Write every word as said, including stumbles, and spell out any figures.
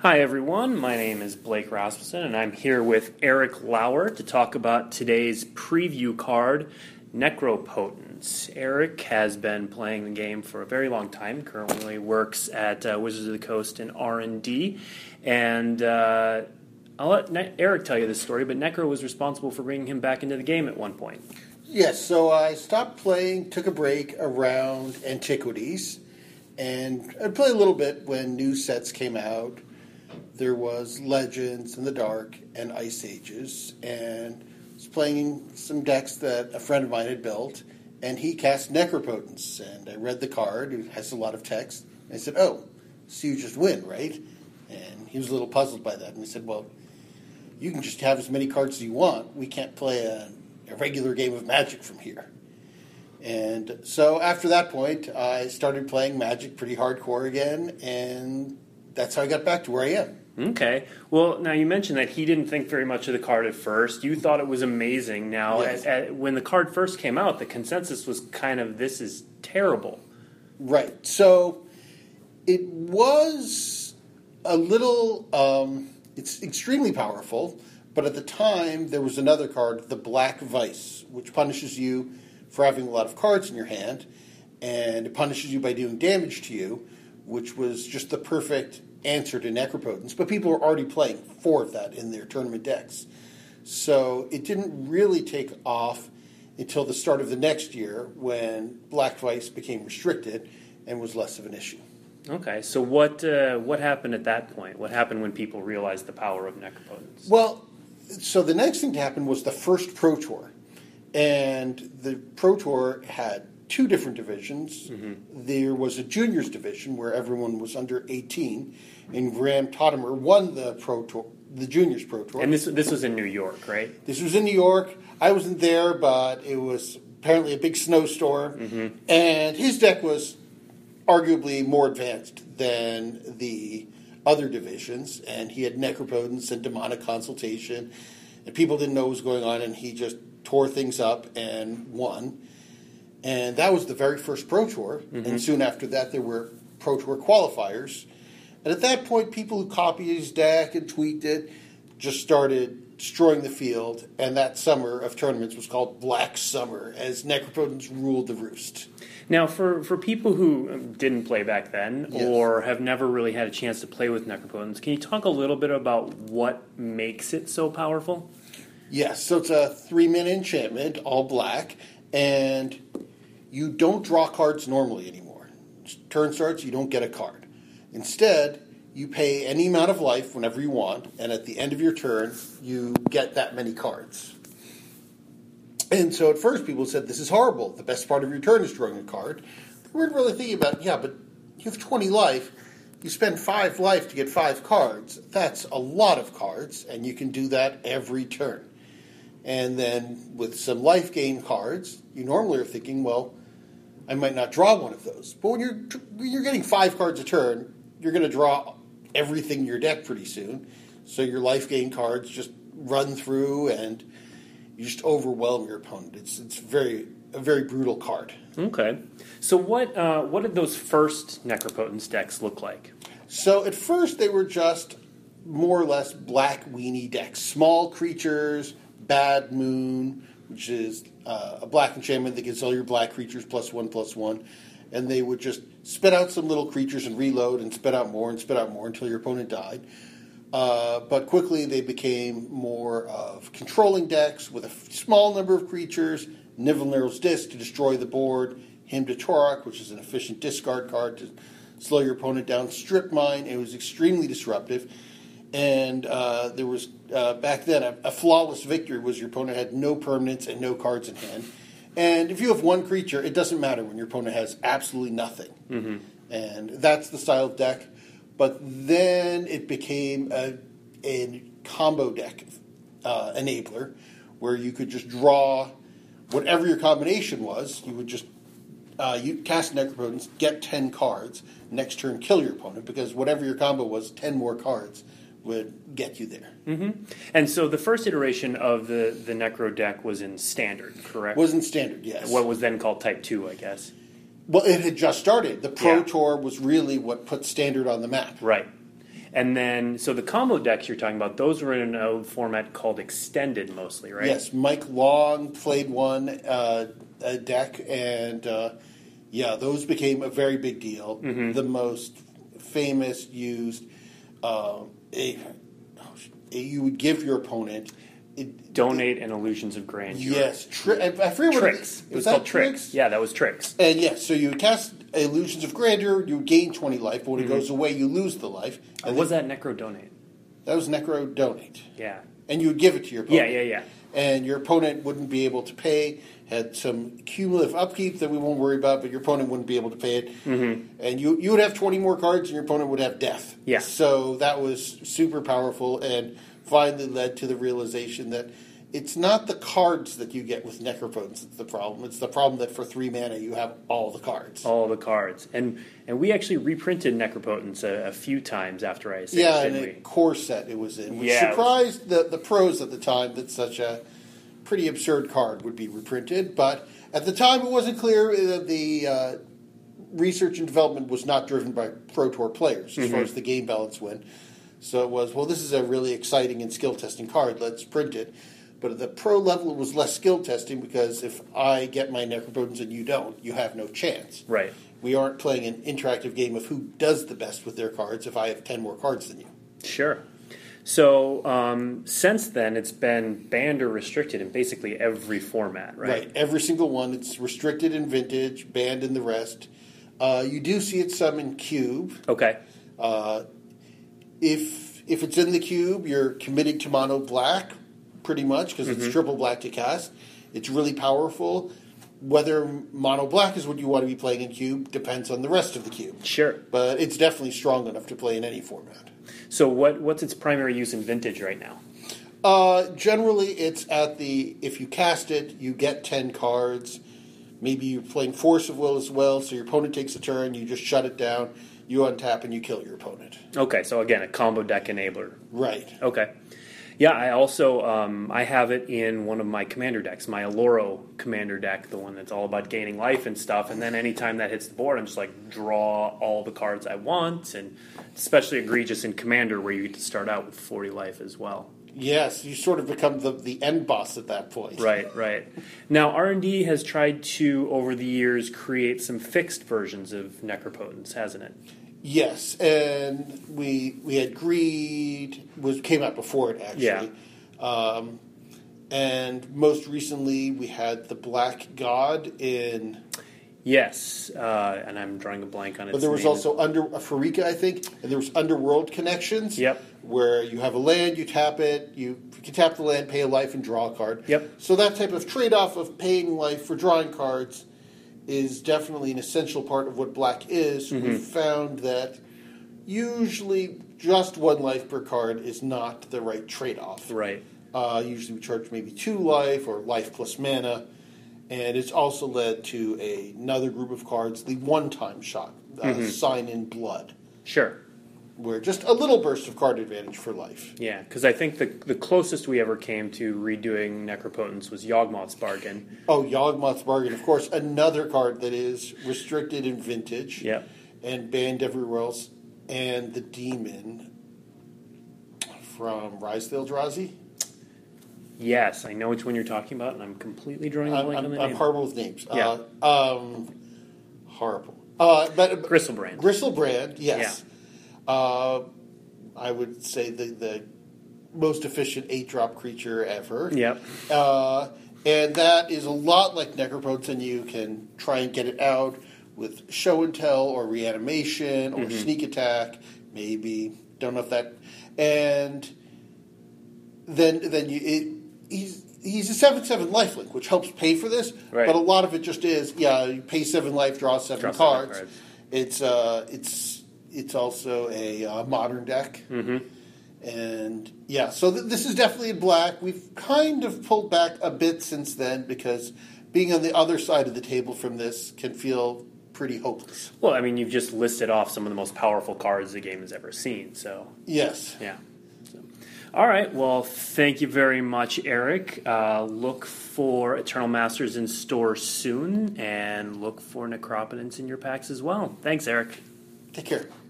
Hi everyone, my name is Blake Rasmussen and I'm here with Eric Lauer to talk about today's preview card, Necropotence. Eric has been playing the game for a very long time, currently works at uh, Wizards of the Coast in R and D, and uh, I'll let ne- Eric tell you this story, but Necro was responsible for bringing him back into the game at one point. Yes, so I stopped playing, took a break around Antiquities, and I'd play a little bit when new sets came out. There was Legends in the Dark and Ice Ages, and I was playing some decks that a friend of mine had built, and he cast Necropotence, and I read the card. It has a lot of text, and I said, oh, so you just win, right? And he was a little puzzled by that, and I said, well, you can just have as many cards as you want. We can't play a, a regular game of Magic from here. And so after that point, I started playing Magic pretty hardcore again, and that's how I got back to where I am. Okay. Well, now you mentioned that he didn't think very much of the card at first. You thought it was amazing. Now, Yes. at, at, when the card first came out, the consensus was kind of, this is terrible. Right. So it was a little, um, it's extremely powerful, but at the time there was another card, the Black Vice, which punishes you for having a lot of cards in your hand, and it punishes you by doing damage to you, which was just the perfect answer to Necropotence, but people were already playing four of that in their tournament decks. So it didn't really take off until the start of the next year when Black Vice became restricted and was less of an issue. Okay, so what uh, what happened at that point? What happened when people realized the power of Necropotence? Well, so the next thing to happen was the first Pro Tour. And the Pro Tour had two different divisions. Mm-hmm. There was a juniors division where everyone was under eighteen, and Graham Tottimer won the Pro Tour, the juniors Pro Tour. And this this was in New York, right? This was in New York. I wasn't there, but it was apparently a big snowstorm, mm-hmm. and his deck was arguably more advanced than the other divisions, and he had Necropotence and Demonic Consultation, and people didn't know what was going on, and he just tore things up and won. And that was the very first Pro Tour. Mm-hmm. And soon after that, there were Pro Tour qualifiers. And at that point, people who copied his deck and tweaked it just started destroying the field. And that summer of tournaments was called Black Summer, as Necropotence ruled the roost. Now, for, for people who didn't play back then, yes. or have never really had a chance to play with Necropotence, can you talk a little bit about what makes it so powerful? Yes, so it's a three-min enchantment, all black, and you don't draw cards normally anymore. Turn starts, you don't get a card. Instead, you pay any amount of life whenever you want, and at the end of your turn, you get that many cards. And so at first, people said, this is horrible. The best part of your turn is drawing a card. They weren't really thinking about, yeah, but you have twenty life. You spend five life to get five cards. That's a lot of cards, and you can do that every turn. And then with some life gain cards, you normally are thinking, well, I might not draw one of those. But when you're when you're getting five cards a turn, you're going to draw everything in your deck pretty soon. So your life gain cards just run through, and you just overwhelm your opponent. It's it's very a very brutal card. Okay. So what uh, what did those first Necropotence decks look like? So at first they were just more or less black weenie decks, small creatures. Bad Moon, which is uh, a black enchantment that gives all your black creatures plus one, plus one. And they would just spit out some little creatures and reload and spit out more and spit out more until your opponent died. Uh, but quickly they became more of controlling decks with a small number of creatures, Nivelnar's Disc to destroy the board, Hymn to Tourach, which is an efficient discard card to slow your opponent down, Strip Mine. It was extremely disruptive. And uh, there was, uh, back then, a, a flawless victory was your opponent had no permanents and no cards in hand. And if you have one creature, it doesn't matter when your opponent has absolutely nothing. Mm-hmm. And that's the style of deck. But then it became a, a combo deck uh, enabler, where you could just draw whatever your combination was. You would just uh, you cast Necropotence, get ten cards, next turn kill your opponent, because whatever your combo was, ten more cards would get you there. Mm-hmm. And so the first iteration of the, the Necro deck was in Standard, correct? Was in Standard, yes. What was then called Type two, I guess. Well, it had just started. The Pro Yeah. Tour was really what put Standard on the map. Right. And then, so the combo decks you're talking about, those were in a format called Extended mostly, right? Yes, Mike Long played one uh, a deck, and uh, yeah, those became a very big deal. Mm-hmm. The most famous used uh, a, a you would give your opponent it, Donate and Illusions of Grandeur. yes, tri- I, I forget what Tricks. it, It was that called Tricks. Yeah, that was Tricks. And yes, so you would cast Illusions of Grandeur, you would gain twenty life, but when Mm-hmm. it goes away, you lose the life. Or And was then- that Necro Donate? that was Necro Donate, Yeah. and you would give it to your Yeah, opponent. yeah, yeah. And your opponent wouldn't be able to pay. Had some cumulative upkeep that we won't worry about, but your opponent wouldn't be able to pay it. Mm-hmm. And you you would have twenty more cards, and your opponent would have death. Yeah. So that was super powerful, and finally led to the realization that it's not the cards that you get with Necropotence that's the problem. It's the problem that for three mana you have all the cards. All the cards. And and we actually reprinted Necropotence a, a few times after I said Yeah, it, and didn't a we? core set it was in, which Yeah, it was- surprised the, the pros at the time that such a pretty absurd card would be reprinted. But at the time, it wasn't clear that the uh, research and development was not driven by Pro Tour players as far Mm-hmm. as the game balance went. So it was, well, this is a really exciting and skill testing card. Let's print it. But at the pro level, it was less skill testing because if I get my Necropotence and you don't, you have no chance. Right. We aren't playing an interactive game of who does the best with their cards if I have ten more cards than you. Sure. So um, since then, it's been banned or restricted in basically every format, right? Right. Every single one. It's restricted in Vintage, banned in the rest. Uh, you do see it some in Cube. Okay. Uh, if if it's in the Cube, you're committing to mono black, pretty much, because Mm-hmm. it's triple black to cast. It's really powerful. Whether mono black is what you want to be playing in Cube depends on the rest of the Cube. Sure. But it's definitely strong enough to play in any format. So what what's its primary use in Vintage right now? Uh, generally, it's at the, if you cast it, you get ten cards. Maybe you're playing Force of Will as well, so your opponent takes a turn, you just shut it down, you untap, and you kill your opponent. Okay, so again, a combo deck enabler. Right. Okay. Yeah, I also um, I have it in one of my commander decks, my Aloro commander deck, the one that's all about gaining life and stuff. And then anytime that hits the board, I'm just like draw all the cards I want, and especially egregious in commander where you get to start out with forty life as well. Yes, you sort of become the, the end boss at that point. Right, right. Now R and D has tried to over the years create some fixed versions of Necropotence, hasn't it? Yes, and we we had Greed, was came out before it actually. Yeah. Um, and most recently we had the Black God in. Yes, uh, and I'm drawing a blank on it. But there was also under uh, Farika, I think, and there was Underworld Connections. Yep. Where you have a land, you tap it, you, you can tap the land, pay a life, and draw a card. Yep. So that type of trade-off of paying life for drawing cards is definitely an essential part of what Black is. Mm-hmm. We found that usually just one life per card is not the right trade-off. Right. Uh, usually we charge maybe two life or life plus mana. And it's also led to a, another group of cards, the one-time shot, uh, Mm-hmm. Sign in Blood, Sure. where just a little burst of card advantage for life. Yeah, because I think the the closest we ever came to redoing Necropotence was Yawgmoth's Bargain. Oh, Yawgmoth's Bargain, of course, another card that is restricted in Vintage Yep. and banned everywhere else. And the Demon from Rise the Eldrazi. Yes, I know which one you're talking about, and I'm completely drawing a I'm, blank on I'm, the I'm name. horrible with names. Yeah. Uh, um, horrible. Uh, but Gristlebrand. Gristlebrand, yes. Uh, I would say the, the most efficient eight-drop creature ever. Yep. Uh, and that is a lot like Necropotence, and you can try and get it out with Show and Tell or Reanimation or Mm-hmm. Sneak Attack, maybe. Don't know if that... And then then you... It, he's... He's a seven seven lifelink, which helps pay for this, Right. but a lot of it just is, yeah, you pay seven life, draw seven, Draw seven cards. cards. It's uh, it's it's also a uh, modern deck, Mm-hmm. and yeah, so th- this is definitely in black. We've kind of pulled back a bit since then because being on the other side of the table from this can feel pretty hopeless. Well, I mean, you've just listed off some of the most powerful cards the game has ever seen, so Yes. yeah. So. All right, well, thank you very much, Eric. Uh, look for Eternal Masters in store soon, and look for Necropotence in your packs as well. Thanks, Eric. Take care.